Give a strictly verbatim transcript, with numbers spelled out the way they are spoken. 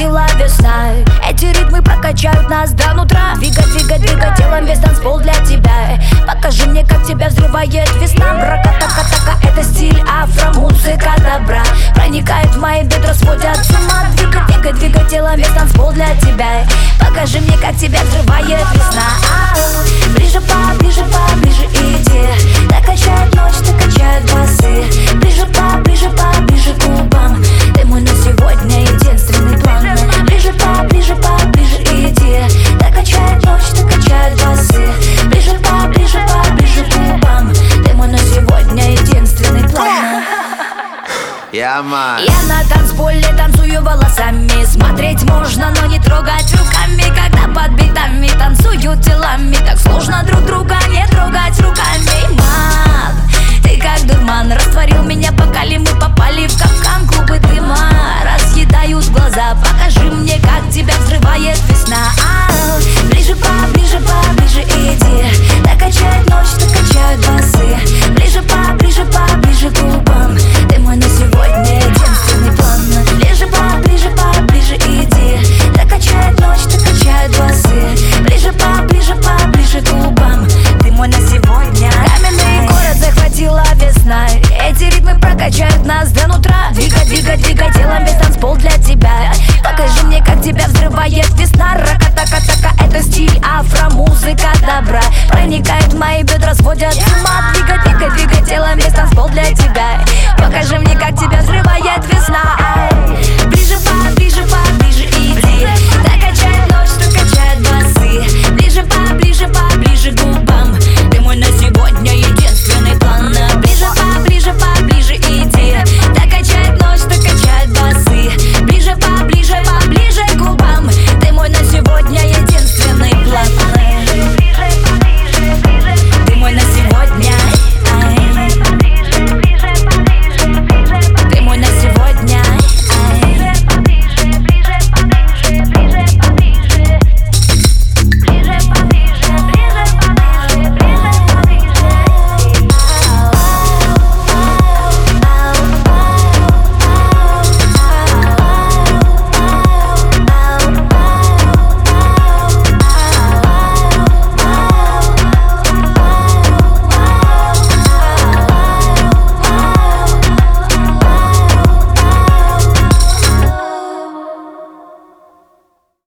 захватила весна. Эти ритмы прокачают нас до нутра. Двигать, двигать, двигать телом весь танцпол для тебя. Покажи мне, как тебя взрывает весна. Рака-така-така, это стиль афро, музыка добра. Проникает в мои бедра, сводят с ума. Двигать, двигать, двигать телом весь танцпол для тебя. Покажи мне, как тебя взрывает весна. А-а-а. Ближе, поближе, поближе иди. Так качает ночь, так качает басы. Ближе, поближе, поближе к губам. Ты мой на сегодня единственный план. Ближе, поближе, поближе иди. Так качает ночь, так качает басы. Ближе, поближе, поближе к губам. Ты мой на сегодня единственный план. Yeah, man. Я на танцполе танцую волосами. Смотреть можно, но не трогать руками. Когда под битами танцуют телами, так сложно друг друга не трогать руками. Мам, ты как дурман, растворил меня, пока ли мы попали в капкан. Клубы дыма разъедают глаза. Покажи мне, как тебя взрывает весна. А-а-а. Ближе, поближе, поближе иди. Так качает ночь, так качают басы. Ближе, поближе, поближе к губам. Ты мой на сегодня единственный план. Ближе, поближе, поближе иди. Так качает ночь, так качают басы. Ближе, поближе, поближе к губам. Ты мой на сегодня. Каменный город захватила весна. Эти ритмы прокачают нас до нутра. Двигать, двигать, двигать телом весь танцпол для тебя. Покажи мне, как тебя взрывает весна. Рака-така-така, это стиль афро, музыка добра. Проникает в мои бедра, сводят с ума. Двигать, двигать, двигать телом весь танцпол